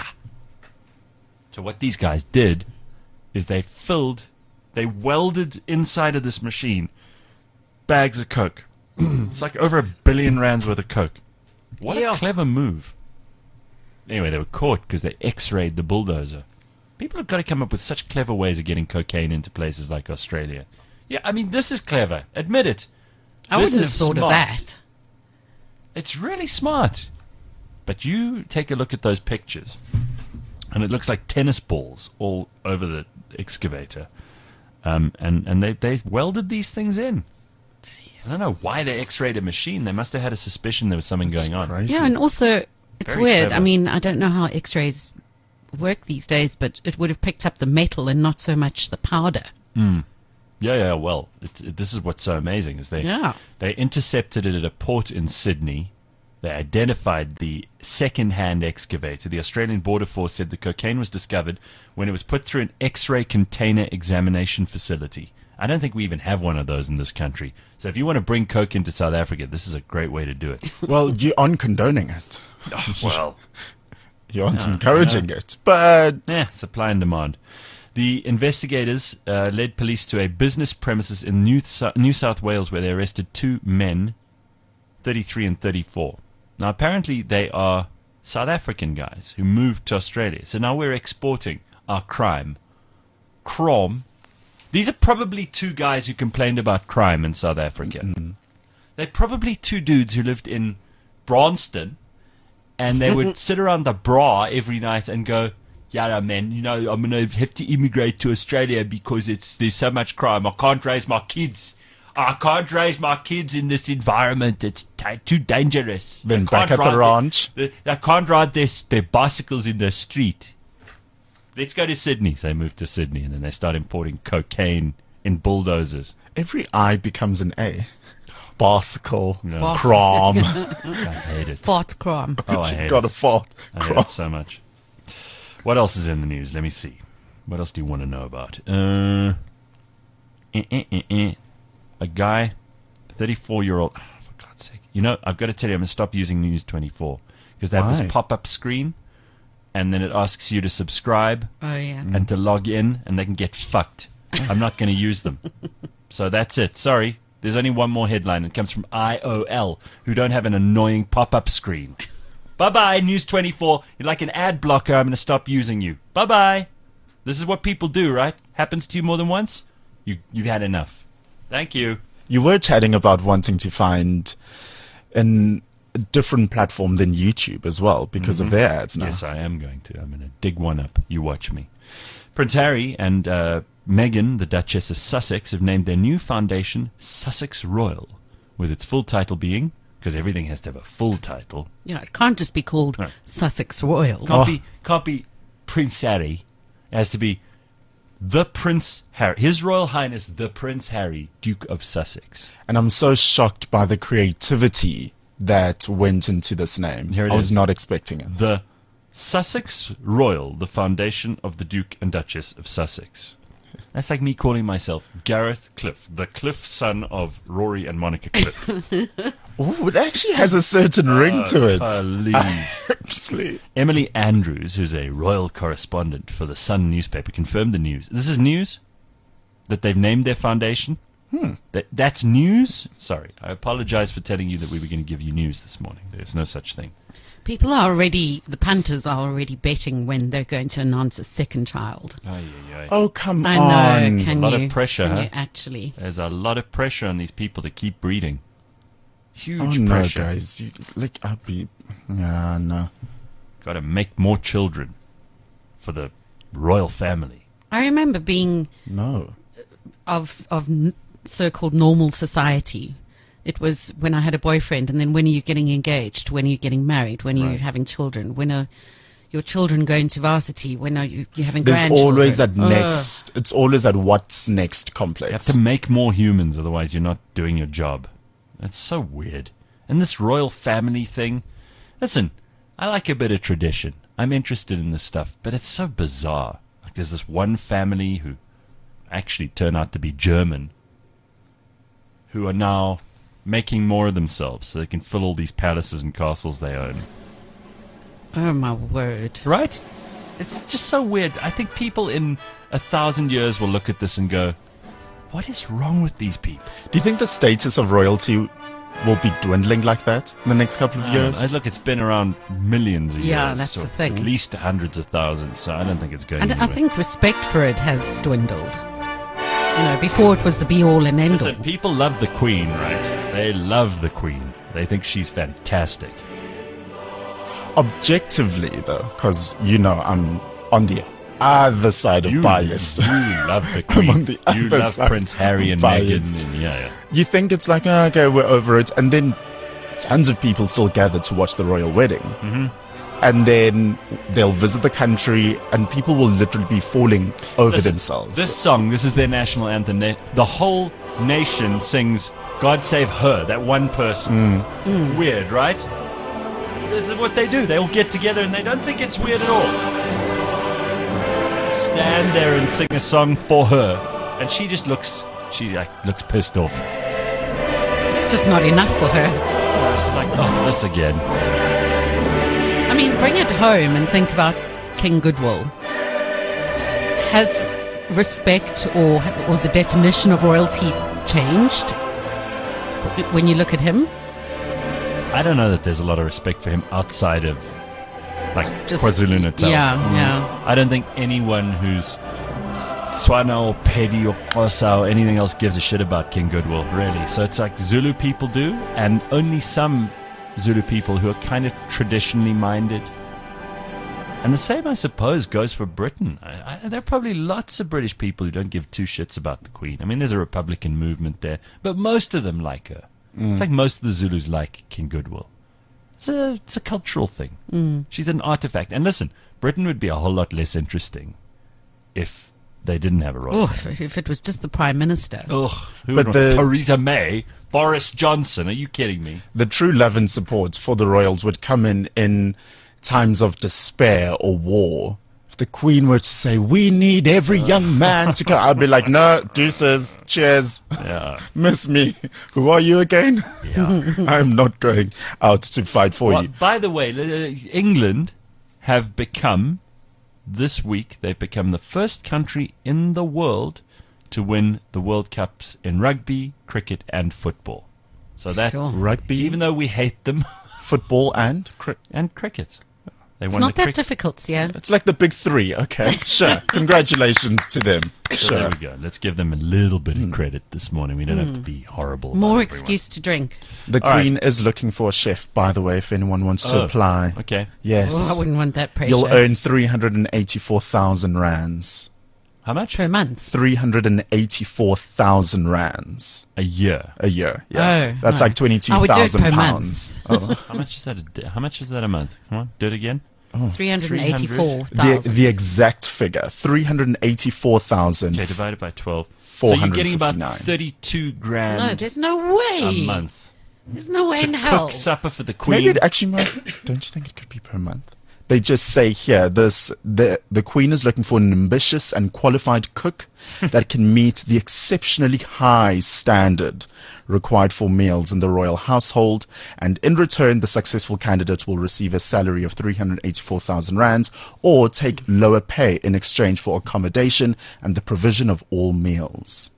So what these guys did is they filled, they welded inside of this machine bags of coke. It's like over a billion rands worth of coke. What Yeah. a clever move. Anyway, they were caught because they x-rayed the bulldozer. People have got to come up with such clever ways of getting cocaine into places like Australia. Yeah, I mean, this is clever. Admit it. I This wouldn't have is thought smart. of that. It's really smart. But you take a look at those pictures, and it looks like tennis balls all over the excavator. Um, and and they, they welded these things in. I don't know why they x-rayed a machine. They must have had a suspicion there was something going on. Crazy. Yeah, and also, it's Very weird. clever. I mean, I don't know how x-rays work these days, but it would have picked up the metal and not so much the powder. Yeah, yeah, well, it, it, this is what's so amazing is they Yeah. they intercepted it at a port in Sydney. They identified the second-hand excavator. The Australian Border Force said the cocaine was discovered when it was put through an X-ray container examination facility. I don't think we even have one of those in this country. So if you want to bring coke into South Africa, this is a great way to do it. Well, you aren't condoning it. Well, You aren't encouraging it. But yeah, supply and demand. The investigators uh, led police to a business premises in New, Sou- New South Wales where they arrested two men, thirty-three and thirty-four. Now, apparently they are South African guys who moved to Australia. So now we're exporting our crime. Crom. These are probably two guys who complained about crime in South Africa. They're probably two dudes who lived in Braunston, and they would sit around the bra every night and go, yeah, man, you know, I'm going to have to immigrate to Australia because it's there's so much crime. I can't raise my kids. I can't raise my kids in this environment. It's t- too dangerous. Then I back can't at the ride their- ranch. the- They can't ride their, their bicycles in the street. Let's go to Sydney. So they moved to Sydney, and then they start importing cocaine in bulldozers. every I becomes an A. Bicycle, No. crom. I hate it. Fart crime. Oh, I hate Got a it. fart. I hate Crom. it so much. What else is in the news? Let me see. What else do you want to know about? Uh, eh, eh, eh, eh. A guy, thirty-four-year-old. Oh, for God's sake. You know, I've got to tell you, I'm going to stop using News twenty-four. Because they have Why? this pop-up screen, and then it asks you to subscribe Oh, yeah. and to log in, and they can get fucked. I'm not going to use them. So that's it. Sorry. There's only one more headline. It comes from I O L, who don't have an annoying pop-up screen. Bye-bye, News twenty-four. You're like an ad blocker. I'm going to stop using you. Bye-bye. This is what people do, right? Happens to you more than once? You, you've had enough. Thank you. You were chatting about wanting to find an, a different platform than YouTube as well because of their ads now. Yes, I am going to. I'm going to dig one up. You watch me. Prince Harry and uh, Meghan, the Duchess of Sussex, have named their new foundation Sussex Royal, with its full title being, because everything has to have a full title, Yeah, it can't just be called No. Sussex Royal. can't be can't be Prince Harry. It has to be the Prince Harry, His Royal Highness the Prince Harry, Duke of Sussex. And I'm so shocked by the creativity that went into this name. Here it I was is. not expecting it. The Sussex Royal, the foundation of the Duke and Duchess of Sussex. That's like me calling myself Gareth Cliff, the Cliff son of Rory and Monica Cliff. Ooh, it actually has a certain ring to it. Please. Actually. Emily Andrews, who's a royal correspondent for the Sun newspaper, confirmed the news. This is news that they've named their foundation. Hmm. That that's news. Sorry, I apologize for telling you that we were going to give you news this morning. There's no such thing. People are already, the punters are already betting when they're going to announce a second child. Aye, aye, aye. Oh, come I on. know. Can A lot of you? pressure, Can huh? you actually? There's a lot of pressure on these people to keep breeding. Oh, Huge no, pressure. guys. You, like, I'll be... Yeah, no. Got to make more children for the royal family. I remember being No. of of n- so-called normal society. It was when I had a boyfriend, and then when are you getting engaged? When are you getting married? When are you Right. having children? When are your children going to varsity? When are you you having There's grandchildren? always that Ugh. next... It's always that what's next You have complex. to make more humans, otherwise you're not doing your job. That's so weird. And this royal family thing, listen, I like a bit of tradition. I'm interested in this stuff, but it's so bizarre. Like there's this one family who actually turn out to be German, who are now making more of themselves so they can fill all these palaces and castles they own. Oh, my word. Right? It's just so weird. I think people in a thousand years will look at this and go, what is wrong with these people? Do you think the status of royalty will be dwindling like that in the next couple of years? Uh, look, it's been around millions of Yeah, years. that's so the thing. At least hundreds of thousands, so I don't think it's going And anywhere. I think respect for it has dwindled. You know, before it was the be-all and end-all. Listen, people love the Queen, right? They love the Queen. They think she's fantastic. Objectively, though, because, you know, I'm on the other side of You, biased. you love the I'm on Queen. the You other love side Prince Harry and biased. Meghan. And yeah, yeah. You think it's like, oh, okay, we're over it. And then tons of people still gather to watch the royal wedding. Mm-hmm. And then they'll visit the country and people will literally be falling over Listen, themselves. This song, this is their national anthem. They, the whole nation sings God Save Her, that one person. Mm. Weird, right? This is what they do. They all get together and they don't think it's weird at all. Stand there and sing a song for her. And she just looks, she like looks pissed off. It's just not enough for her. She's like, oh, this again. I mean, bring it home and think about King Goodwill. Has respect or or the definition of royalty changed when you look at him? I don't know that there's a lot of respect for him outside of like Just- KwaZulu-Natal. yeah, yeah. I don't think anyone who's Tswana or Pedi or Xhosa or anything else gives a shit about King Goodwill, really. So it's like Zulu people do, and only some Zulu people who are kind of traditionally minded. And the same, I suppose, goes for Britain. I, I, there are probably lots of British people who don't give two shits about the Queen. I mean, there's a Republican movement there, but most of them like her. Mm. It's like most of the Zulus like King Goodwill. It's a, it's a cultural thing. Mm. She's an artifact. And listen, Britain would be a whole lot less interesting if they didn't have a royal Oh, family. if it was just the Prime Minister. Ugh, who But would the- want Theresa May, Boris Johnson? Are you kidding me? The true love and support for the royals would come in in times of despair or war. If the Queen were to say, we need every young man to come, I'd be like, no, deuces, cheers, Yeah. miss me. Who are you again? Yeah. I'm not going out to fight for Well, you. by the way, uh, England have become, this week, they've become the first country in the world to win the World Cups in rugby, cricket, and football. So that, Sure. Rugby, even though we hate them, football, and cricket. and cricket. They It's won not the that cricket. difficult, yeah. It's like the big three, okay? Sure. Congratulations to them. So Sure. there we go. Let's give them a little bit of credit this morning. We don't have to be horrible. about More everyone. excuse to drink. The All right. Queen is looking for a chef, by the way, if anyone wants to Oh, apply. Okay. Yes. Oh, I wouldn't want that pressure. You'll earn three hundred eighty-four thousand rands. How much? per month. three hundred eighty-four thousand rands A year. a year. Yeah. Oh, That's no. like twenty-two I would do it thousand per pounds. Oh. How much is that a di- How much is that a month? Come on, do it again. three hundred eighty-four the, thousand. the exact figure, three hundred eighty-four thousand. Okay, divided by twelve. So you're getting about four hundred fifty-nine. thirty-two No, grand there's no way. a month. There's no way To in hell. cook supper for the Queen. Maybe it actually might. Don't you think it could be per month? They just say here, this the the Queen is looking for an ambitious and qualified cook that can meet the exceptionally high standard required for meals in the royal household, and in return, the successful candidate will receive a salary of three hundred eighty-four thousand rand, or take lower pay in exchange for accommodation and the provision of all meals.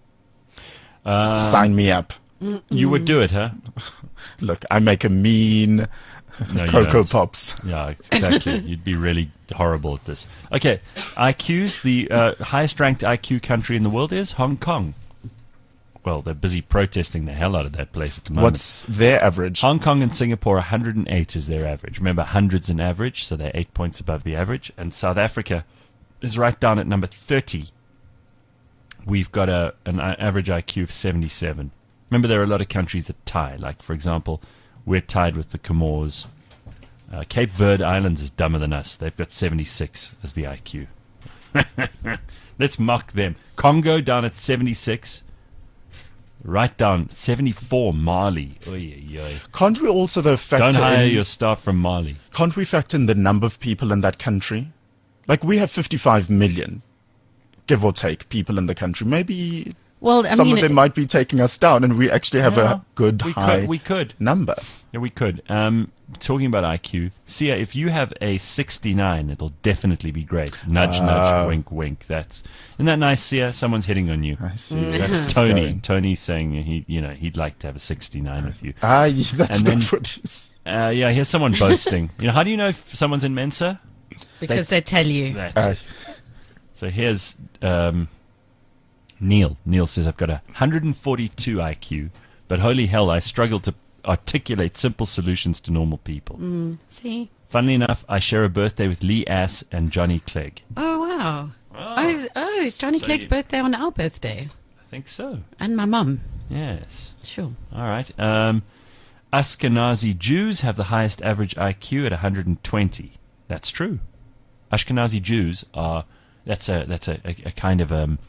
Uh, Sign me up. you would do it, huh? Look, I make a mean No, you Cocoa don't. Pops. Yeah, exactly. You'd be really horrible at this. Okay, I Qs, the uh, highest ranked I Q country in the world is Hong Kong. Well, they're busy protesting the hell out of that place at the moment. What's their average? Hong Kong and Singapore, one hundred eight is their average. Remember, hundred's an average, so they're eight points above the average. And South Africa is right down at number thirty. We've got a an average I Q of seventy-seven. Remember, there are a lot of countries that tie. Like, for example, we're tied with the Comores. Uh, Cape Verde Islands is dumber than us. They've got seventy-six as the I Q. Let's mock them. Congo down at seventy-six. Write down seventy-four Mali. Oy, oy, oy. Can't we also though factor Don't hire in, your staff from Mali. Can't we factor in the number of people in that country? Like we have fifty-five million, give or take, people in the country. Maybe Well, I some mean, of them it- might be taking us down, and we actually have Yeah, a good we high could, we could. number. Yeah, we could. Um, talking about I Q, Sia, if you have a sixty-nine, it'll definitely be great. Nudge, Ah. nudge, wink, wink. That's isn't that nice, Sia? Someone's hitting on you. I see. where That's this is Tony. going. Tony's saying he, you know, he'd like to have a sixty-nine with you. Ah, yeah, that's And not then- what he's. Uh, yeah, here's someone boasting. You know, how do you know if someone's in Mensa? because they tell you. That's Uh, it. So here's um, Neil. Neil says, I've got a one hundred forty-two I Q, but holy hell, I struggle to articulate simple solutions to normal people. See? Funnily enough, I share a birthday with Lee Ass and Johnny Clegg. Oh, wow. Oh, is- oh it's Johnny So Clegg's you- birthday on our birthday. I think so. And my mum. Yes. Sure. All right. Um, Ashkenazi Jews have the highest average I Q at one hundred twenty. That's true. Ashkenazi Jews are that's a that's a, a, a kind of um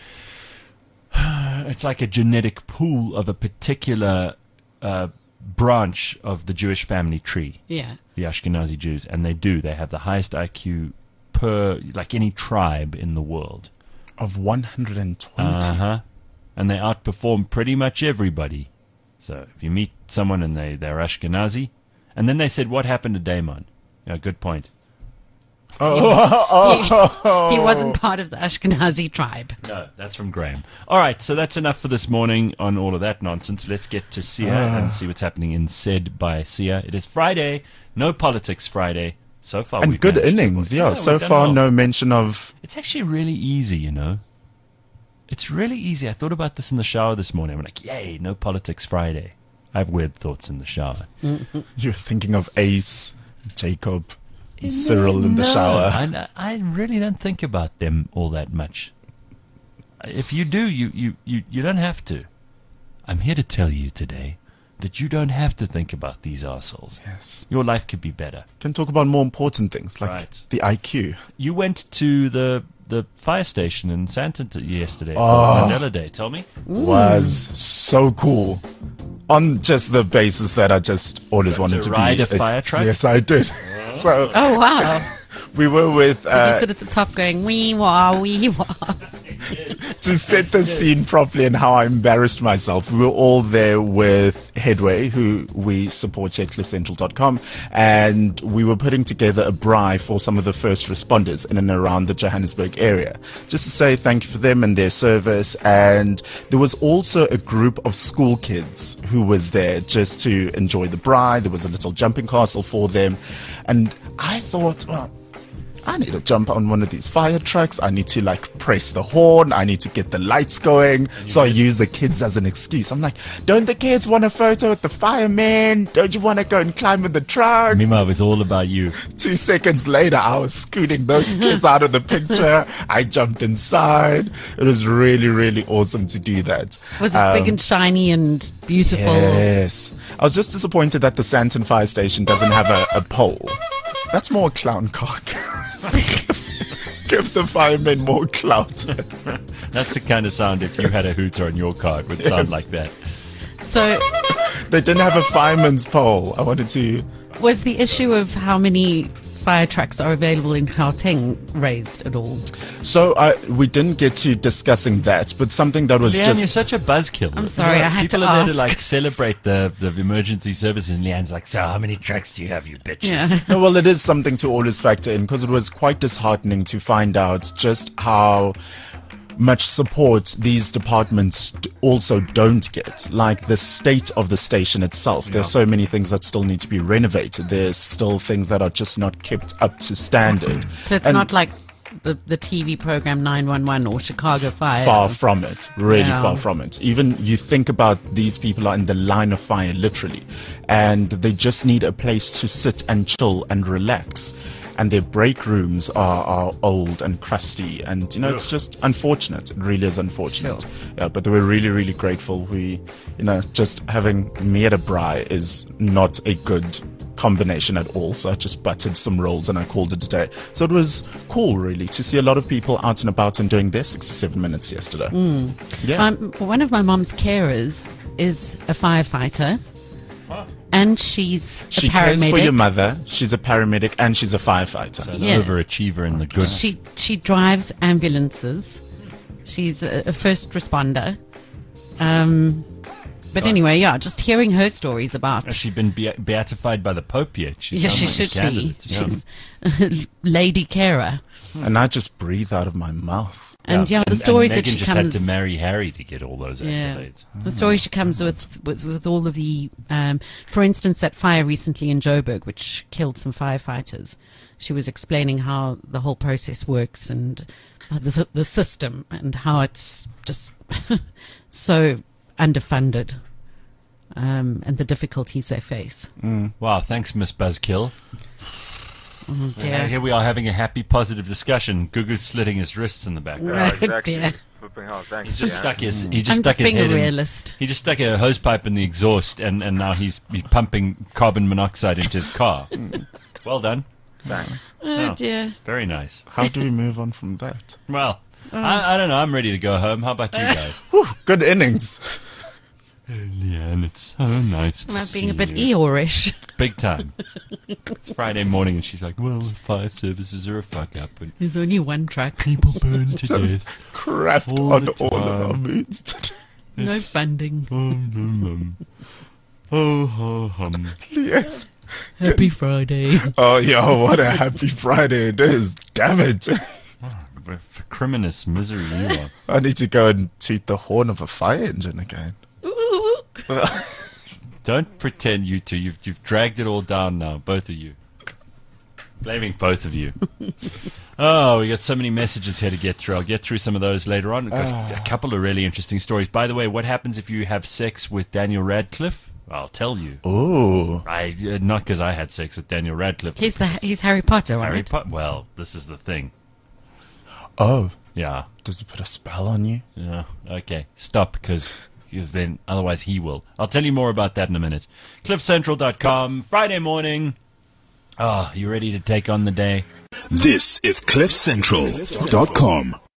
it's like a genetic pool of a particular uh, branch of the Jewish family tree. Yeah. The Ashkenazi Jews, and they do they have the highest I Q per like any tribe in the world. Of one hundred twenty. Uh huh. And they outperform pretty much everybody. So if you meet someone and they, they're Ashkenazi, and then they said, what happened to Damon? Yeah, good point. Oh, He wasn't part of the Ashkenazi tribe. No, that's from Graham. All right, so that's enough for this morning on all of that nonsense. Let's get to Sia and see what's happening in Said by Sia. It is Friday, no politics Friday. So far, and we've good managed to innings, support- yeah. we've So done far, well. no mention of. It's actually really easy, you know. It's really easy. I thought about this in the shower this morning. I'm like, yay, no politics Friday. I have weird thoughts in the shower. You're thinking of Ace, Jacob, and Cyril in the No, shower. I, I really don't think about them all that much. If you do, you, you, you, you don't have to. I'm here to tell you today that you don't have to think about these assholes. Yes. Your life could be better. Can talk about more important things like Right. the I Q. You went to the the fire station in Sandton t- yesterday for Oh. Mandela Day. Tell me. Was so cool. On just the basis that I just always wanted to to ride be a fire truck? Yes, I did. So Oh, wow. we were with you uh, sit at the top going, wee wah, wee wah. to set the scene properly and how I embarrassed myself. We were all there with Headway, who we support here at cliff central dot com, and we were putting together a braai for some of the first responders in and around the Johannesburg area, just to say thank you for them and their service. And there was also a group of school kids who was there just to enjoy the braai. There was a little jumping castle for them, and I thought, well, I need to jump on one of these fire trucks. I need to like press the horn. I need to get the lights going. So I use the kids as an excuse. I'm like, don't the kids want a photo with the fireman? Don't you want to go and climb in the truck? Mima, it was all about you. Two seconds later, I was scooting those kids out of the picture. I jumped inside. It was really, really awesome to do that. Was it Um, big and shiny and beautiful? Yes. I was just disappointed that the Sandton fire station doesn't have a, a pole. That's more clown car. Give the firemen more clout. That's the kind of sound if you had a hooter on your car, it would sound Yes. like that. So, They didn't have a fireman's pole. I wanted to. was the issue of how many fire trucks are available in Gauteng raised at all? So I, we didn't get to discussing that, but something that was Leanne, just. you're such a buzzkill. I'm sorry, I had People to are there ask. to like celebrate the, the emergency service, and Leanne's like, so how many trucks do you have, you bitches? Yeah. No, well, it is something to always factor in because it was quite disheartening to find out just how much support these departments d- also don't get. Like the state of the station itself. There's so many things that still need to be renovated. There's still things that are just not kept up to standard. So it's And not like the, the T V program nine one one or Chicago Fire. far from it. Really Yeah. far from it. Even you think about these people are in the line of fire, literally, and they just need a place to sit and chill and relax. and their break rooms are, are old and crusty, and you know it's just unfortunate. It really is unfortunate. Yeah, but they were really, really grateful. We, you know, just having me at a braai is not a good combination at all, so I just buttered some rolls and I called it a day. So it was cool, really, to see a lot of people out and about and doing their sixty-seven minutes yesterday. Mm. Yeah. Um, one of my mom's carers is a firefighter, and she's a She paramedic. cares for your mother. She's a paramedic and she's a firefighter. So an Yeah. overachiever in the good. She she drives ambulances. She's a, a first responder. Um, but anyway, yeah, just hearing her stories about. Has she been be- beatified by the Pope yet? She Yeah, sounds she like a should be. candidate. Yeah. She's a lady carer. And I just breathe out of my mouth. And yeah, the stories and that Meghan she just comes. had to marry Harry to get all those Yeah, accolades. the story she comes with, with, with all of the, um, for instance, that fire recently in Joburg, which killed some firefighters. She was explaining how the whole process works and uh, the the system and how it's just so underfunded, um, and the difficulties they face. Wow, thanks, Miss Buzzkill. Oh, Uh, dear. here we are having a happy, positive discussion. Gugu's slitting his wrists in the background. Yeah, Right, exactly. dear. Flipping hell, thanks. He just yeah. stuck his. He just I'm stuck just his being head a in- realist. He just stuck a hose pipe in the exhaust, and, and now he's, he's pumping carbon monoxide into his car. Well done. Thanks. Oh Oh. dear. Very nice. How do we move on from that? Well, Oh. I, I don't know. I'm ready to go home. How about you guys? Whew, good innings. Leanne, it's so nice to Am I see being a bit you. Eeyore-ish? Big time. It's Friday morning, and she's like, "Well, the fire services are a fuck up, and There's only one truck. people burn to Just death." craft All on the all of our time. moods. No It's- funding. Um, um, um. Oh, ho, hum. Yeah. Happy Friday. Oh, yo, what a happy Friday it is. Damn it. For, for criminous misery you are. I need to go and toot the horn of a fire engine again. Don't pretend you two. You've you've dragged it all down now, both of you. Blaming both of you. Oh, we got so many messages here to get through. I'll get through some of those later on. We've got a couple of really interesting stories. By the way, what happens if you have sex with Daniel Radcliffe? I'll tell you. Oh. I uh, not because I had sex with Daniel Radcliffe. He's the he's Harry Potter, Harry right? Potter. Well, this is the thing. Oh. Yeah. Does it put a spell on you? Yeah. Okay. Stop, because because then otherwise he will. I'll tell you more about that in a minute. cliff central dot com. Friday morning. Oh, you ready to take on the day? This is cliff central dot com.